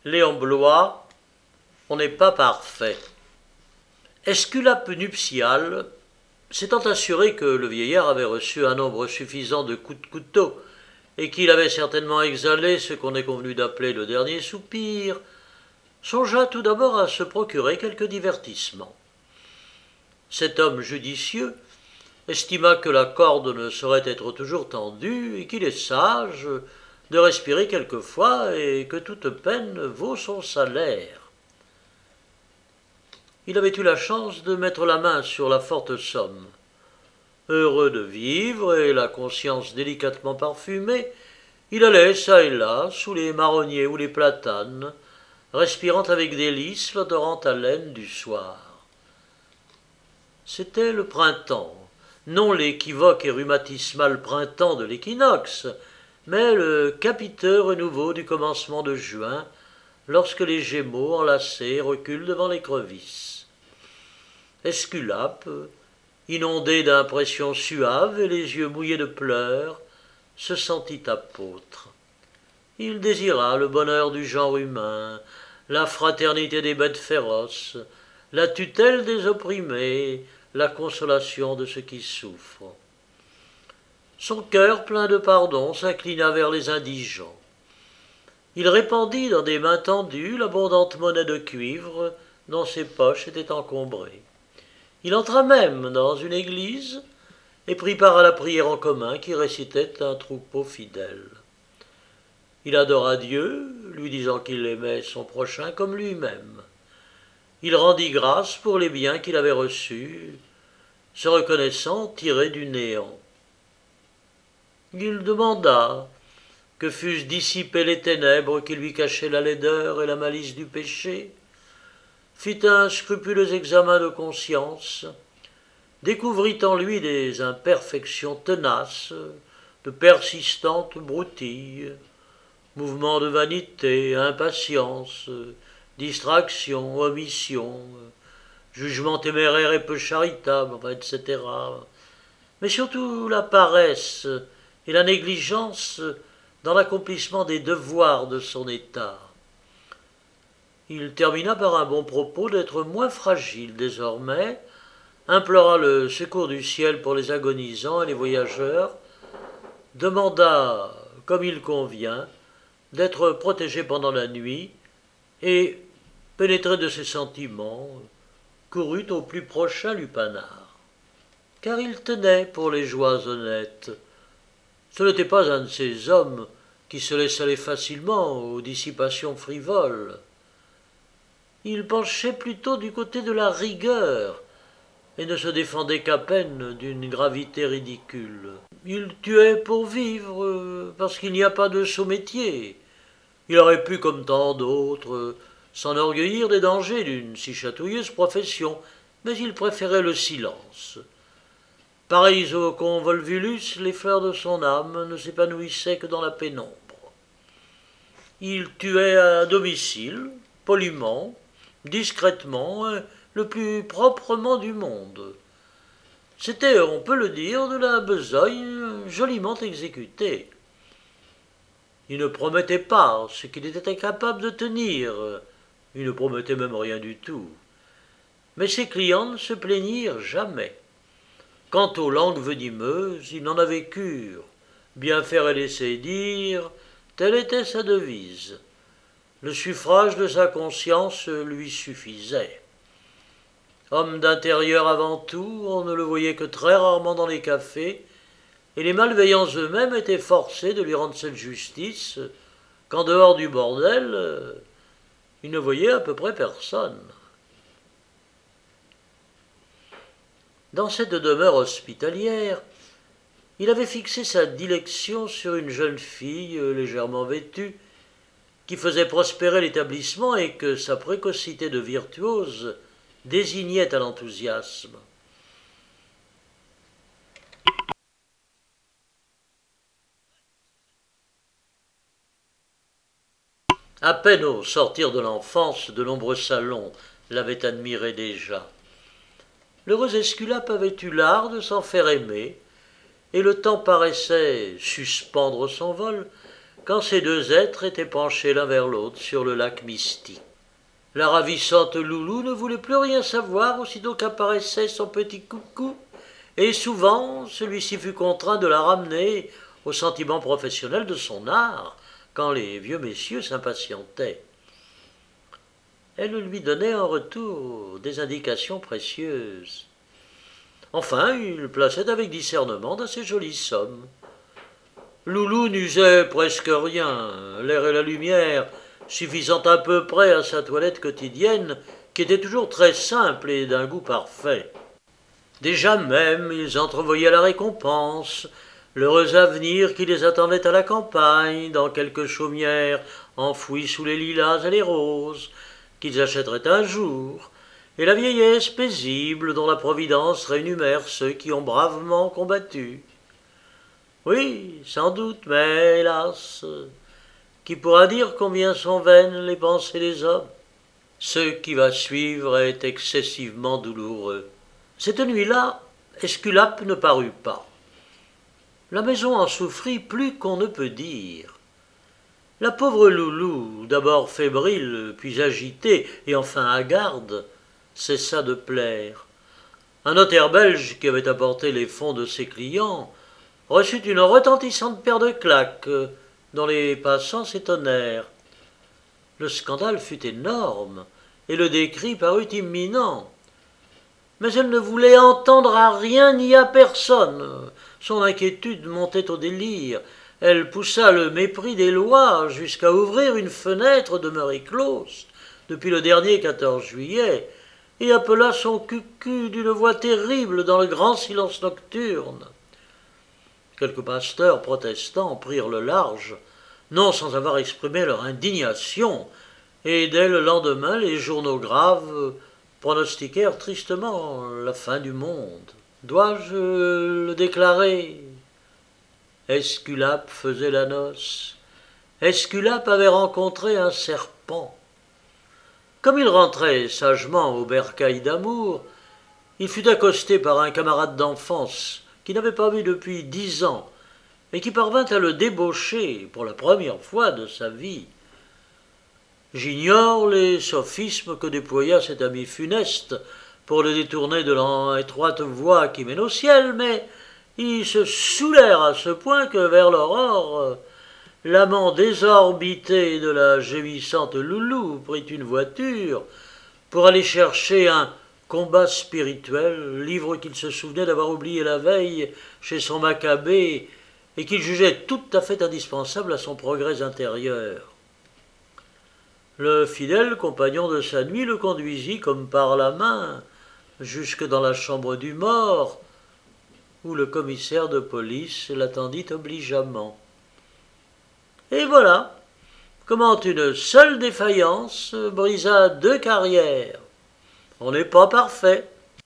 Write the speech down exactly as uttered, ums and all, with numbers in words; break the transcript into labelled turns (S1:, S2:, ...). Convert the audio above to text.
S1: Léon Blois, on n'est pas parfait. Esculape nuptial, s'étant assuré que le vieillard avait reçu un nombre suffisant de coups de couteau et qu'il avait certainement exhalé ce qu'on est convenu d'appeler le dernier soupir, songea tout d'abord à se procurer quelque divertissement. Cet homme judicieux estima que la corde ne saurait être toujours tendue et qu'il est sage de respirer quelquefois et que toute peine vaut son salaire. Il avait eu la chance de mettre la main sur la forte somme. Heureux de vivre et la conscience délicatement parfumée, il allait çà et là, sous les marronniers ou les platanes, respirant avec délice l'odorante haleine du soir. C'était le printemps, non l'équivoque et rhumatismal printemps de l'équinoxe, mais le capiteux renouveau du commencement de juin, lorsque les Gémeaux enlacés reculent devant les crevisses. Esculape, inondé d'impressions suaves et les yeux mouillés de pleurs, se sentit apôtre. Il désira le bonheur du genre humain, la fraternité des bêtes féroces, la tutelle des opprimés, la consolation de ceux qui souffrent. Son cœur plein de pardon s'inclina vers les indigents. Il répandit dans des mains tendues l'abondante monnaie de cuivre dont ses poches étaient encombrées. Il entra même dans une église et prit part à la prière en commun qui récitait un troupeau fidèle. Il adora Dieu, lui disant qu'il aimait son prochain comme lui-même. Il rendit grâce pour les biens qu'il avait reçus, se reconnaissant tiré du néant. Il demanda que fussent dissipées les ténèbres qui lui cachaient la laideur et la malice du péché, fit un scrupuleux examen de conscience, découvrit en lui des imperfections tenaces, de persistantes broutilles, mouvements de vanité, impatience, distraction, omission, jugement téméraire et peu charitable, et cetera. Mais surtout la paresse et la négligence dans l'accomplissement des devoirs de son état. Il termina par un bon propos d'être moins fragile désormais, implora le secours du ciel pour les agonisants et les voyageurs, demanda, comme il convient, d'être protégé pendant la nuit, et, pénétré de ses sentiments, courut au plus prochain lupanar. Car il tenait pour les joies honnêtes. Ce n'était pas un de ces hommes qui se laissent aller facilement aux dissipations frivoles. Il penchait plutôt du côté de la rigueur, et ne se défendait qu'à peine d'une gravité ridicule. Il tuait pour vivre, parce qu'il n'y a pas de sot métier. Il aurait pu, comme tant d'autres, s'enorgueillir des dangers d'une si chatouilleuse profession, mais il préférait le silence. Pareils aux convolvulus, les fleurs de son âme ne s'épanouissaient que dans la pénombre. Il tuait à domicile, poliment, discrètement, le plus proprement du monde. C'était, on peut le dire, de la besogne joliment exécutée. Il ne promettait pas ce qu'il était incapable de tenir. Il ne promettait même rien du tout. Mais ses clients ne se plaignirent jamais. Quant aux langues venimeuses, il n'en avait cure. Bien faire et laisser dire, telle était sa devise. Le suffrage de sa conscience lui suffisait. Homme d'intérieur avant tout, on ne le voyait que très rarement dans les cafés, et les malveillants eux-mêmes étaient forcés de lui rendre cette justice, qu'en dehors du bordel, il ne voyait à peu près personne. Dans cette demeure hospitalière, il avait fixé sa dilection sur une jeune fille légèrement vêtue, qui faisait prospérer l'établissement et que sa précocité de virtuose désignait à l'enthousiasme. À peine au sortir de l'enfance, de nombreux salons l'avaient admiré déjà. L'heureux Esculape avait eu l'art de s'en faire aimer, et le temps paraissait suspendre son vol, quand ces deux êtres étaient penchés l'un vers l'autre sur le lac mystique. La ravissante Loulou ne voulait plus rien savoir aussitôt qu'apparaissait son petit coucou, et souvent celui-ci fut contraint de la ramener au sentiment professionnel de son art, quand les vieux messieurs s'impatientaient. Elle lui donnait en retour des indications précieuses. Enfin, il plaçait avec discernement d'assez jolies sommes. Loulou n'usait presque rien, l'air et la lumière suffisant à peu près à sa toilette quotidienne, qui était toujours très simple et d'un goût parfait. Déjà même, ils entrevoyaient la récompense, l'heureux avenir qui les attendait à la campagne, dans quelques chaumières enfouies sous les lilas et les roses, qu'ils achèteraient un jour, et la vieillesse paisible dont la Providence rémunère ceux qui ont bravement combattu. Oui, sans doute, mais hélas, qui pourra dire combien sont vaines les pensées des hommes? Ce qui va suivre est excessivement douloureux. Cette nuit-là, Esculape ne parut pas. La maison en souffrit plus qu'on ne peut dire. La pauvre Loulou, d'abord fébrile, puis agitée, et enfin hagarde, cessa de plaire. Un notaire belge qui avait apporté les fonds de ses clients reçut une retentissante paire de claques, dont les passants s'étonnèrent. Le scandale fut énorme, et le décrit parut imminent. Mais elle ne voulait entendre à rien ni à personne. Son inquiétude montait au délire. Elle poussa le mépris des lois jusqu'à ouvrir une fenêtre demeurée close depuis le dernier quatorze juillet et appela son cucu d'une voix terrible dans le grand silence nocturne. Quelques pasteurs protestants prirent le large, non sans avoir exprimé leur indignation, et dès le lendemain les journaux graves pronostiquèrent tristement la fin du monde. Dois-je le déclarer? Esculape faisait la noce. Esculape avait rencontré un serpent. Comme il rentrait sagement au bercail d'amour, il fut accosté par un camarade d'enfance qui n'avait pas vu depuis dix ans et qui parvint à le débaucher pour la première fois de sa vie. J'ignore les sophismes que déploya cet ami funeste pour le détourner de l'étroite voie qui mène au ciel, mais ils se saoulèrent à ce point que vers l'aurore, l'amant désorbité de la gémissante Loulou prit une voiture pour aller chercher un combat spirituel, livre qu'il se souvenait d'avoir oublié la veille chez son Maccabée et qu'il jugeait tout à fait indispensable à son progrès intérieur. Le fidèle compagnon de sa nuit le conduisit comme par la main jusque dans la chambre du mort, où le commissaire de police l'attendit obligeamment. Et voilà comment une seule défaillance brisa deux carrières. On n'est pas parfait.